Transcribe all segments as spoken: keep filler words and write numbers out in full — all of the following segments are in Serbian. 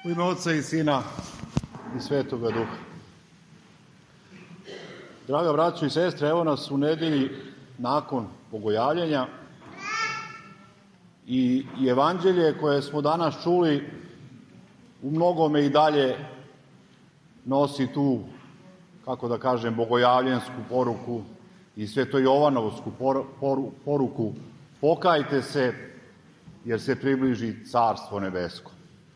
U ime Otca i Sina i Svetoga Duha. Draga braćo i sestre, evo nas u nedelji nakon bogojavljenja i evanđelje koje smo danas čuli u mnogome i dalje nosi tu, kako da kažem, bogojavljensku poruku i sveto Jovanovsku poruku: pokajte se jer se približi Carstvo nebesko.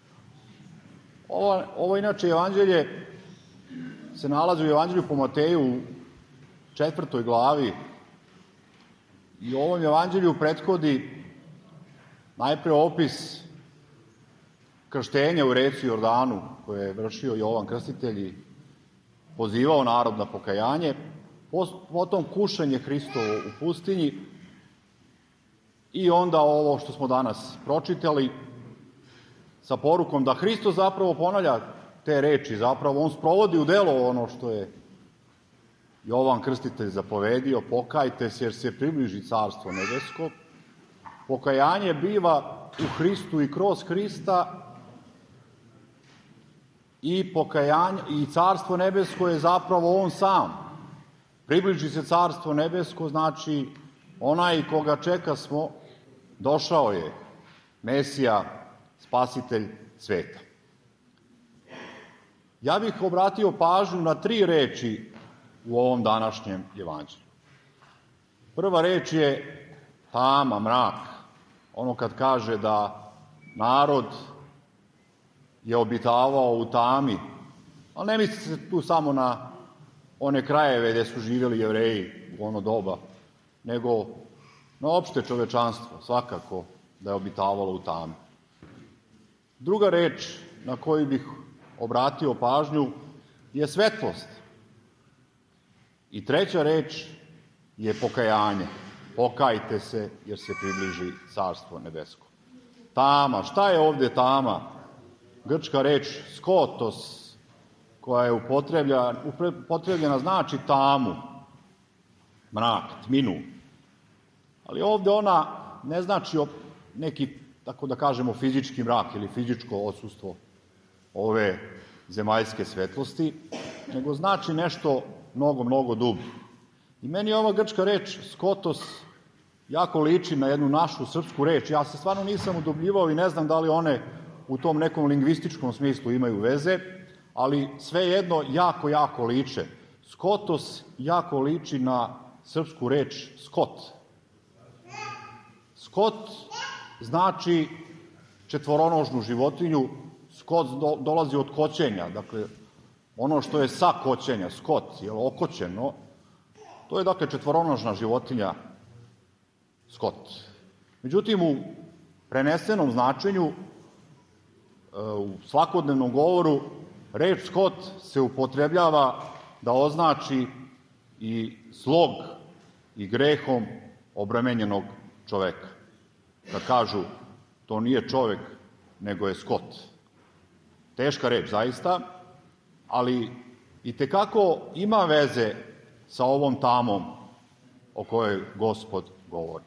Ovo, ovo inače evanđelje se nalazi u Evanđelju po Mateju u četvrtoj glavi i ovom evanđelju prethodi najpre opis krštenja u reci Jordanu koje je vršio Jovan Krstitelj i pozivao narod na pokajanje, potom kušanje Hristovo u pustinji i onda ovo što smo danas pročitali sa porukom da Hristos zapravo ponavlja te reči, zapravo on sprovodi u delo ono što je Jovan Krstitelj zapovedio: pokajte se jer se približi Carstvo nebesko. Pokajanje biva u Hristu i kroz Hrista i pokajanje i Carstvo nebesko je zapravo on sam. Približi se Carstvo nebesko znači onaj koga čeka smo, došao je, Mesija, Spasitelj sveta. Ja bih obratio pažnju na tri reči u ovom današnjem evanđelju. Prva reč je tama, mrak. Ono kad kaže da narod je obitavao u tami, ali ne misli se tu samo na one krajeve gde su živjeli Jevreji u ono doba, nego na opšte čovečanstvo, svakako da je obitavalo u tami. Druga reč na koju bih obratio pažnju je svetlost. I treća reč je pokajanje. Pokajte se jer se približi Carstvo nebesko. Tama. Šta je ovde tama? Grčka reč skotos, koja je upotrebljena, upotrebljena znači tamu, mrak, tminu. Ali ovde ona ne znači neki, tako da kažemo, fizički mrak ili fizičko odsustvo ove zemaljske svetlosti, nego znači nešto mnogo, mnogo dublje. I meni ova grčka reč skotos jako liči na jednu našu srpsku reč. Ja se stvarno nisam udubljivao i ne znam da li one u tom nekom lingvističkom smislu imaju veze, ali svejedno jako, jako liče. Skotos jako liči na srpsku reč skot. Skot znači četvoronožnu životinju. Skot dolazi od koćenja, dakle ono što je sa koćenja, skot, je okoćeno, to je dakle četvoronožna životinja skot. Međutim, u prenesenom značenju, u svakodnevnom govoru, reč skot se upotrebljava da označi i slog i grehom obremenjenog čoveka. Kad kažu to nije čovek, nego je skot. Teška reč, zaista, ali itekako ima veze sa ovom tamom o kojoj Gospod govori.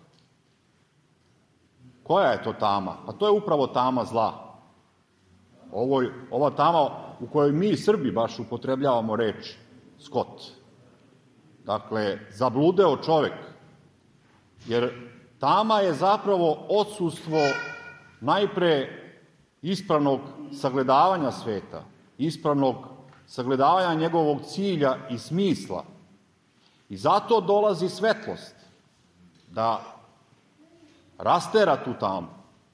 Koja je to tama? Pa to je upravo tama zla. Ovo, ova tama u kojoj mi Srbi baš upotrebljavamo reč skot. Dakle, zabludeo čovek. Jer tama je zapravo odsustvo najpre ispravnog sagledavanja sveta, ispravnog sagledavanja njegovog cilja i smisla. I zato dolazi svetlost da rastera tu tamu.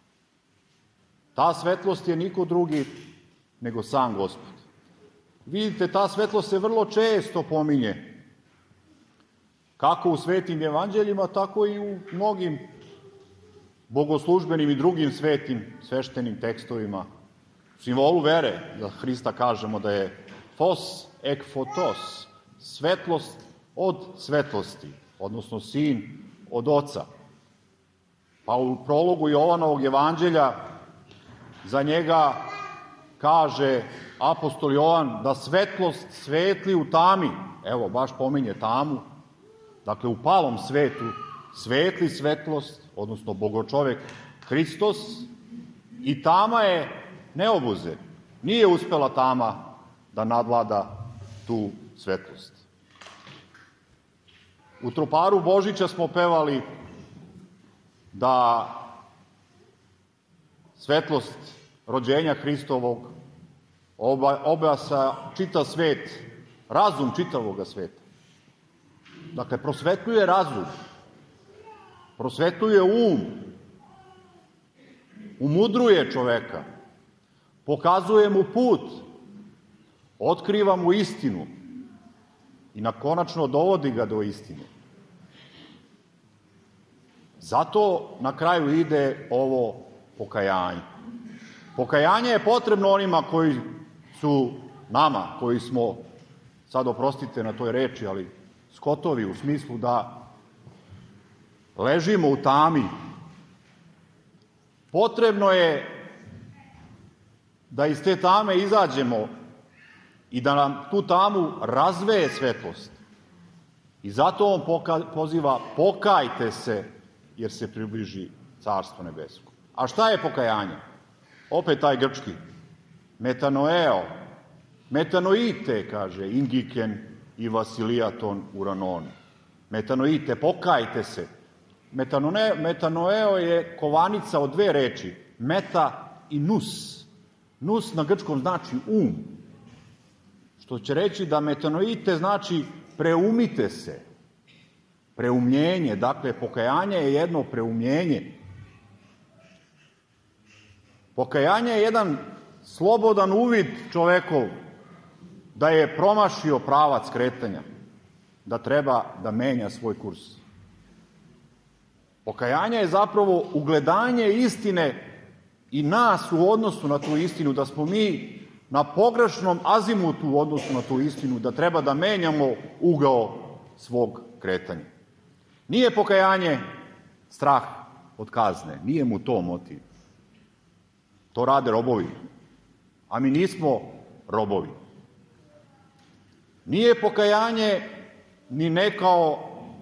Ta svetlost je niko drugi nego sam Gospod. Vidite, ta svetlost se vrlo često pominje, kako u svetim evanđeljima, tako i u mnogim bogoslužbenim i drugim svetim, sveštenim tekstovima. U simbolu vere, za Hrista kažemo da je fos ek fotos, svetlost od svetlosti, odnosno sin od oca. Pa u prologu Jovanovog evanđelja za njega kaže apostol Jovan da svetlost svetli u tami. Evo, baš pominje tamu. Dakle, u palom svetu svetli svetlost, odnosno bogočovek Hristos, i tama je neobuze. Nije uspela tama da nadvlada tu svetlost. U troparu Božića smo pevali da svetlost rođenja Hristovog objasa čitav svet, razum čitavoga sveta. Dakle, prosvetljuje razum, prosvetljuje um, umudruje čoveka, pokazuje mu put, otkriva mu istinu i na konačno dovodi ga do istine. Zato na kraju ide ovo pokajanje. Pokajanje je potrebno onima koji su nama, koji smo, sad oprostite na toj reči, ali skotovi u smislu da ležimo u tami. Potrebno je da iz te tame izađemo i da nam tu tamu razveje svetlost. I zato on poziva, pokajte se, jer se približi Carstvo nebesko. A šta je pokajanje? Opet taj grčki. Metanoeo, metanoite, kaže, ingiken i vasilijaton uranon. Metanoite, pokajte se. Metanone, metanoeo je kovanica od dve reči. Meta i nus. Nus na grčkom znači um. Što će reći da metanoite znači preumite se. Preumljenje, dakle, pokajanje je jedno preumljenje. Pokajanje je jedan slobodan uvid čovekov da je promašio pravac kretanja, da treba da menja svoj kurs. Pokajanje je zapravo ugledanje istine i nas u odnosu na tu istinu, da smo mi na pogrešnom azimutu u odnosu na tu istinu, da treba da menjamo ugao svog kretanja. Nije pokajanje strah od kazne, nije mu to motiv. To rade robovi, a mi nismo robovi. Nije pokajanje ni nekao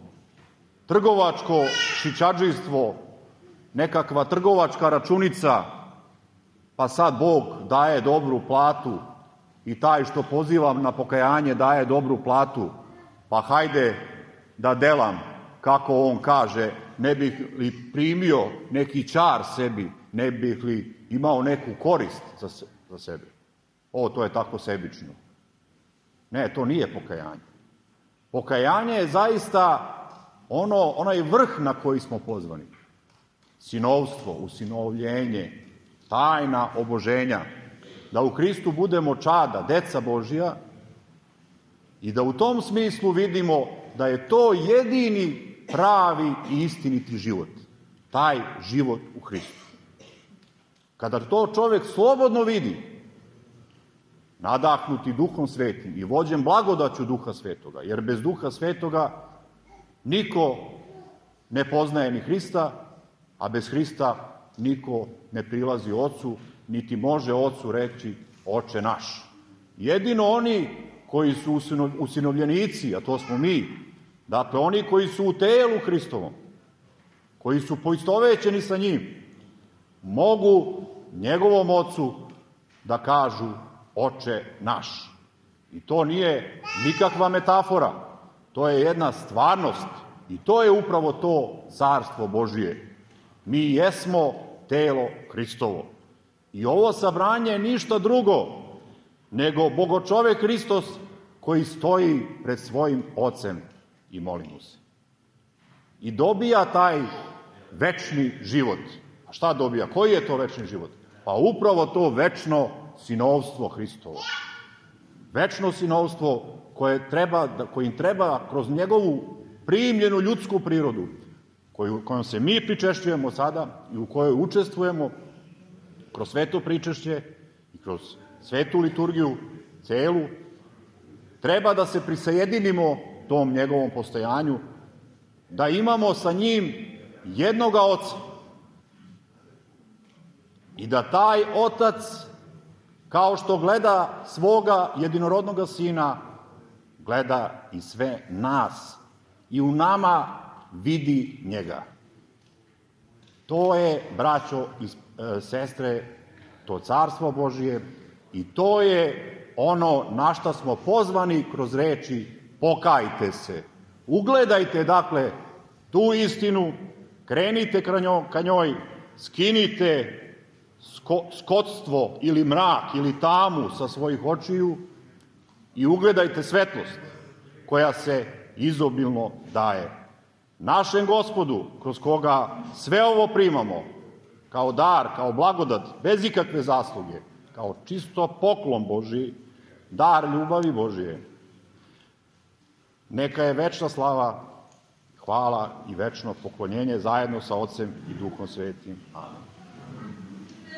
trgovačko šičadžijstvo, nekakva trgovačka računica, pa sad Bog daje dobru platu i taj što pozivam na pokajanje daje dobru platu, pa hajde da delam kako on kaže, ne bih li primio neki čar sebi, ne bih li imao neku korist za, se, za sebe. O, to je tako sebično. Ne, to nije pokajanje. Pokajanje je zaista ono, onaj vrh na koji smo pozvani. Sinovstvo, usinovljenje, tajna oboženja, da u Hristu budemo čada, deca Božja i da u tom smislu vidimo da je to jedini pravi i istiniti život. Taj život u Hristu. Kada to čovjek slobodno vidi, nadahnuti Duhom Svetim i vođen blagodaću Duha Svetoga, jer bez Duha Svetoga niko ne poznaje ni Hrista, a bez Hrista niko ne prilazi Ocu, niti može Ocu reći Oče naš. Jedino oni koji su usinovljenici, a to smo mi, dakle oni koji su u telu Hristovom, koji su poistovećeni sa njim, mogu njegovom Ocu da kažu Oče naš. I to nije nikakva metafora, to je jedna stvarnost i to je upravo to Carstvo Božije. Mi jesmo telo Hristovo. I ovo sabranje je ništa drugo nego Bogočovek Hristos koji stoji pred svojim Ocem i moli mu se. I dobija taj večni život. A šta dobija? Koji je to večni život? Pa upravo to večno sinovstvo Hristovo. Večno sinovstvo koje treba, kojim treba kroz njegovu primljenu ljudsku prirodu, koju, kojom se mi pričešćujemo sada i u kojoj učestvujemo kroz sveto pričešće i kroz svetu liturgiju celu, treba da se prisajedinimo tom njegovom postojanju, da imamo sa njim jednoga Oca i da taj Otac, kao što gleda svoga jedinorodnoga Sina, gleda i sve nas i u nama vidi njega. To je, braćo i sestre, to Carstvo Božije I to je ono na šta smo pozvani kroz reči pokajte se. Ugledajte, dakle, tu istinu, krenite ka njoj, skinite skotstvo ili mrak ili tamu sa svojih očiju i ugledajte svetlost koja se izobilno daje. Našem Gospodu, kroz koga sve ovo primamo, kao dar, kao blagodat, bez ikakve zasluge, kao čisto poklon Božiji, dar ljubavi Božije. Neka je večna slava, hvala i večno poklonjenje zajedno sa Otcem i Duhom Svetim. Amen.